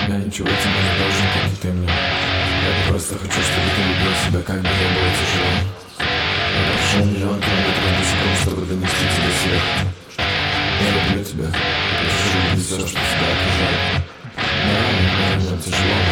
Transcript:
Я ничего тебе не должен, как и ты мне. Я просто хочу, чтобы ты любил себя, как бы не было тяжело. Я прошел миллион километров босиком, чтобы донести тебе свет. Я люблю тебя, и прошу любить все, что тебя окружает. Да, мне тяжело.